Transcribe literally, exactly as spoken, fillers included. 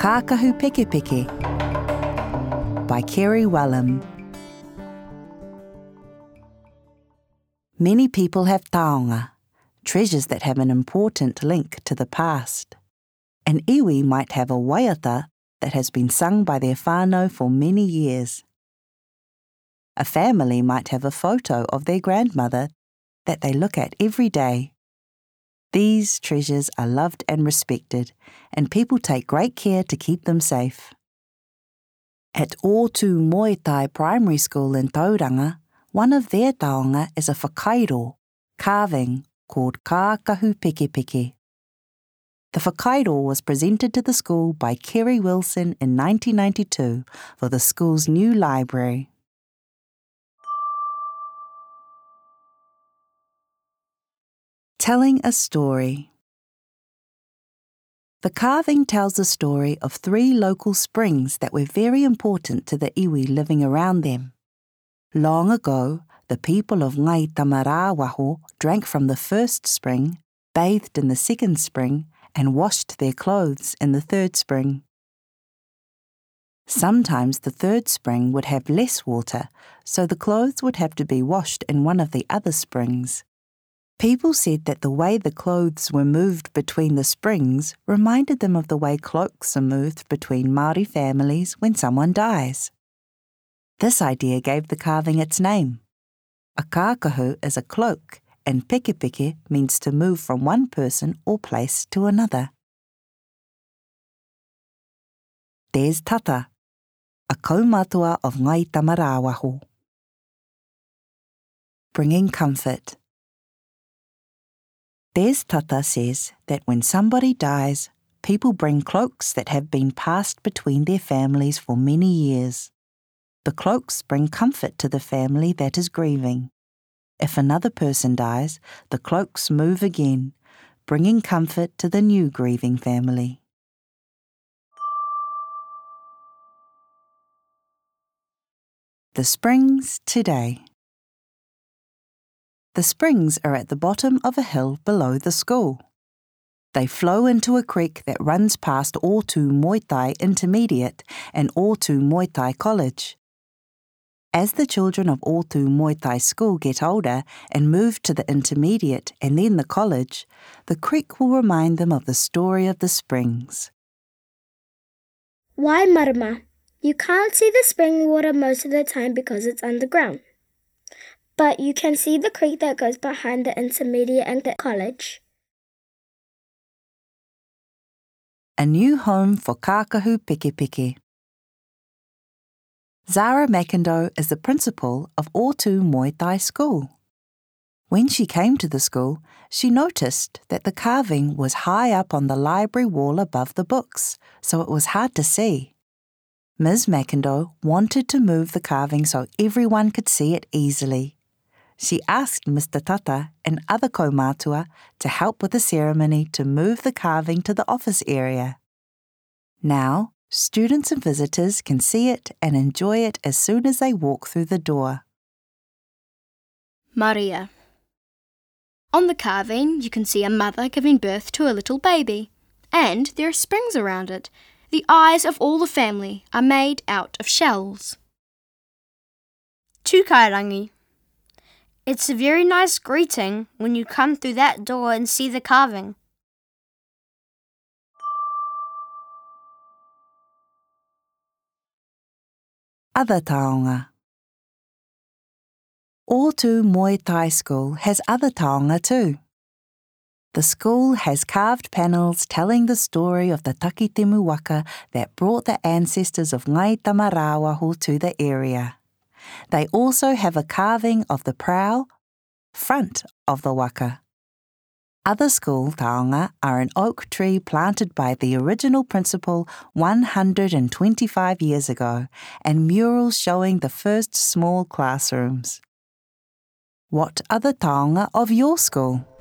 Kākahu Peke Peke by Kerry Whallam. Many people have taonga, treasures that have an important link to the past. An iwi might have a waiata that has been sung by their whānau for many years. A family might have a photo of their grandmother that they look at every day. These treasures are loved and respected, and people take great care to keep them safe. At Otu Moetai Primary School in Tauranga, one of their taonga is a whakairo, carving, called Kākahu Peke Peke. The whakairo was presented to the school by Kerry Wilson in nineteen ninety-two for the school's new library. Telling a story. The carving tells the story of three local springs that were very important to the iwi living around them. Long ago, the people of Ngai Tamarawaho drank from the first spring, bathed in the second spring, and washed their clothes in the third spring. Sometimes the third spring would have less water, so the clothes would have to be washed in one of the other springs. People said that the way the clothes were moved between the springs reminded them of the way cloaks are moved between Māori families when someone dies. This idea gave the carving its name. A kākahu is a cloak, and peke peke means to move from one person or place to another. There's Tata, a kaumatua of Ngai Tamarawaho. Bringing comfort. There's Tata says that when somebody dies, people bring cloaks that have been passed between their families for many years. The cloaks bring comfort to the family that is grieving. If another person dies, the cloaks move again, bringing comfort to the new grieving family. The springs today. The springs are at the bottom of a hill below the school. They flow into a creek that runs past Otu Moetai Intermediate and Otu Moetai College. As the children of Otu Moetai School get older and move to the intermediate and then the college, the creek will remind them of the story of the springs. Why, Marama? You can't see the spring water most of the time because it's underground. But you can see the creek that goes behind the intermediate and the college. A new home for Kākahu Peke Peke. Zara McIndoe is the principal of Otu Moetai School. When she came to the school, she noticed that the carving was high up on the library wall above the books, so it was hard to see. Miz McIndoe wanted to move the carving so everyone could see it easily. She asked Mister Tata and other kaumatua to help with the ceremony to move the carving to the office area. Now, students and visitors can see it and enjoy it as soon as they walk through the door. Maria. On the carving, you can see a mother giving birth to a little baby, and there are springs around it. The eyes of all the family are made out of shells. Tūkairangi. It's a very nice greeting when you come through that door and see the carving. Other taonga. Otu Moetai School has other taonga too. The school has carved panels telling the story of the Takitimu waka that brought the ancestors of Ngai Tamarawaho to the area. They also have a carving of the prow, front of the waka. Other school taonga are an oak tree planted by the original principal one hundred twenty-five years ago and murals showing the first small classrooms. What are the taonga of your school?